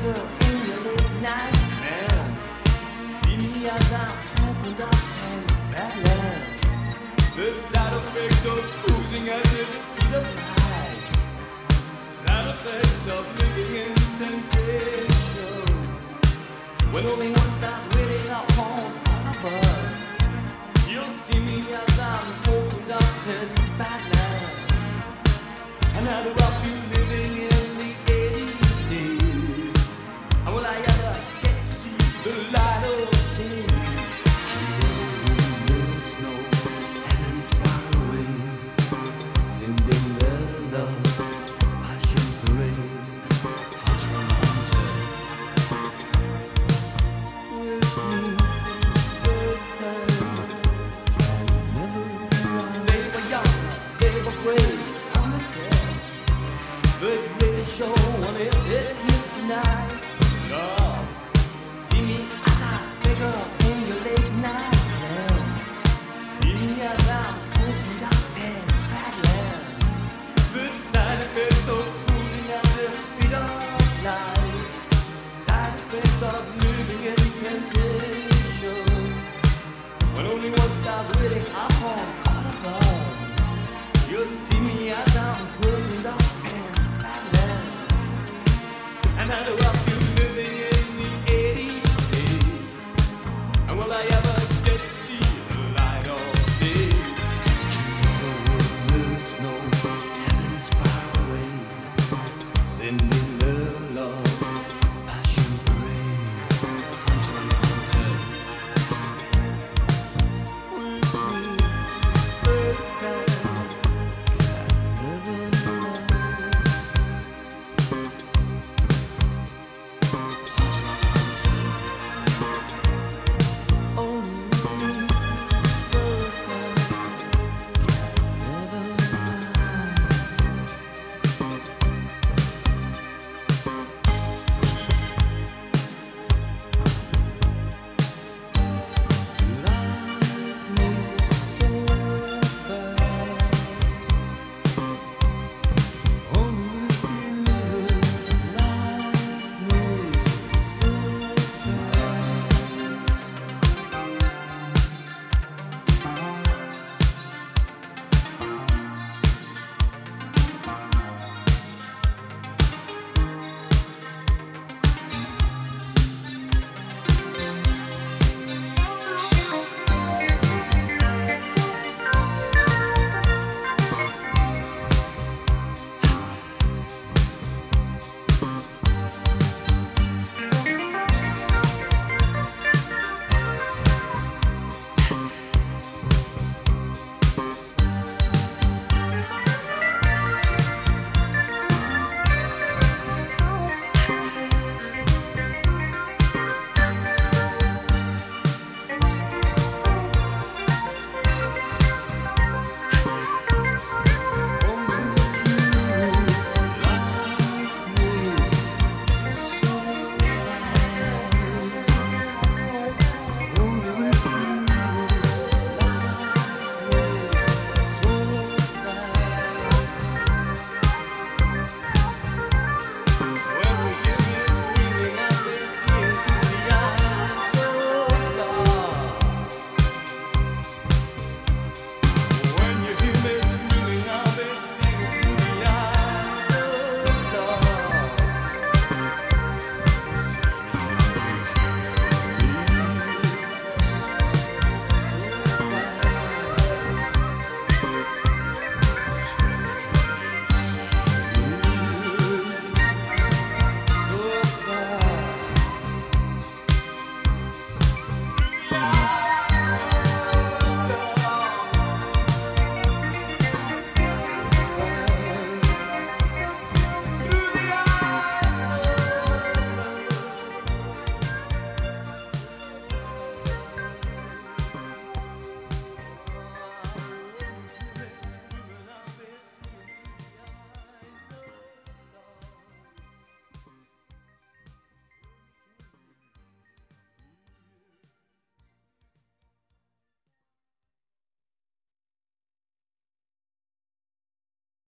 figure in your late night man. See me as I'm opened up in Badland. The side effects of cruising at the speed of light. Side effects of living in temptation. When only one starts waiting upon all of us. You'll see me as I'm opened up in Badland. And how do I feel living in the 80s? And will I ever get to see the light of day? The snow heavens far away, sending their love, passion parade, hunter on hunter. With me, first time, and never realized. They were young, they were brave. The greatest show on it is here tonight. Love, see me as I figure in your late night land. See me as I'm opened up in Badland. The side effects of cruising at the speed of light. Side effects of living in temptation. When only one star's waiting upon all of us. You'll see me as I'm opened up in Badland. And how do I